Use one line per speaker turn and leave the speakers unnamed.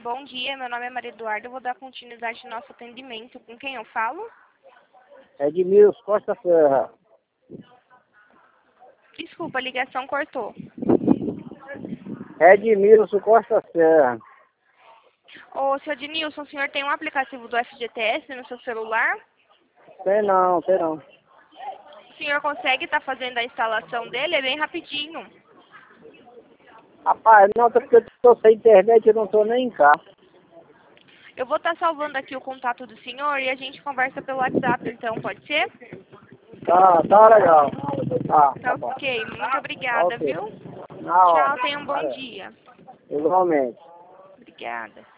Bom dia, meu nome é Maria Eduarda, eu vou dar continuidade ao nosso atendimento. Com quem eu falo?
Edmilson Costa Serra.
Desculpa, a ligação cortou.
Edmilson Costa Serra.
Ô, seu Ednilson, o senhor tem um aplicativo do FGTS no seu celular?
Tem não.
O senhor consegue estar fazendo a instalação dele? É bem rapidinho.
Rapaz, não, porque eu tô sem internet, eu não tô nem em casa.
Eu vou estar salvando aqui o contato do senhor e a gente conversa pelo WhatsApp, então, pode ser?
Tá legal. Tá bom.
Ok, muito obrigada,
Ok.
viu?
Na hora.
Tchau, tenha um bom dia.
Igualmente.
Obrigada.